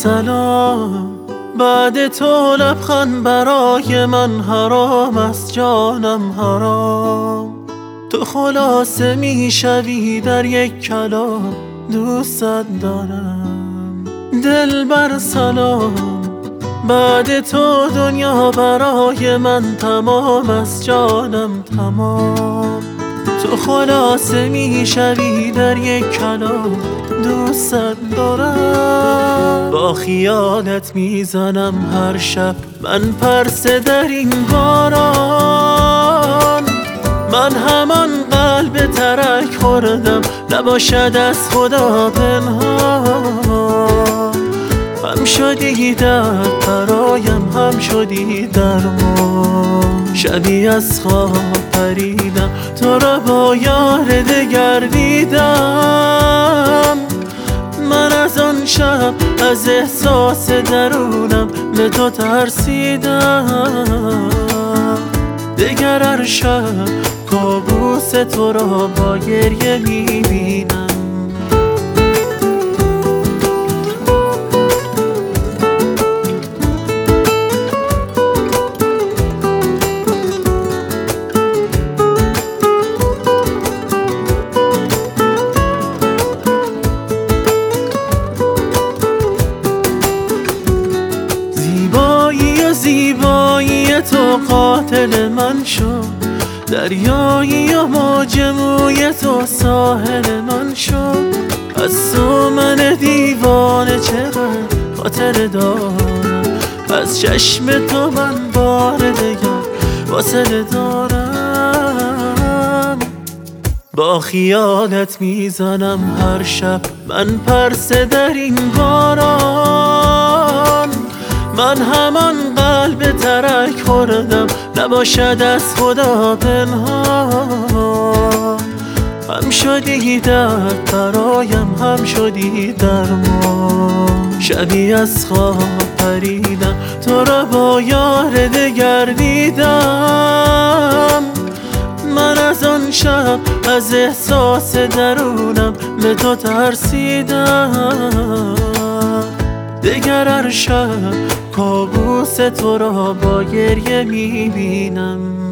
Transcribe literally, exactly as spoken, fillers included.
سلام، بعد تو لبخند برای من حرام است جانم حرام. تو خلاصه میشوی در یک کلام، دوستت دارم دلبر سلام. بعد تو دنیا برای من تمام است جانم تمام. تو خلاصه میشوی در یک کلام، دوستت دارم. با خیالت میزنم هر شب من پرسه در این باران. من همان قلب ترک خوردم، نباشد از خدا پنهان. هم شدی درد برایم، هم شدی درمان. شبی از خواب پریدم، تو را با یار دگر دیدم. من از آن شب از احساس درونم به تو ترسیدم. دگر هر شب کابوس تو را با گریه میبینم. زیبایی تو قاتل من شد، دریایی و موج موی تو ساحل من شد. از تو من دیوانه چقدر خاطر دارم، از چشم تو من بار دگر واصله دارم. با خیالت میزنم هر شب من پرسه در این باران. من همان قلب ترک خوردم، نباشد از خدا پنهان. هم شدی درد برایم، هم شدی درمان. شبی از خواب پریدم، تو را با یار دگر دیدم. من از آن شب از احساس درونم به تو ترسیدم. دگر هر شب کابوس تو را با گریه میبینم.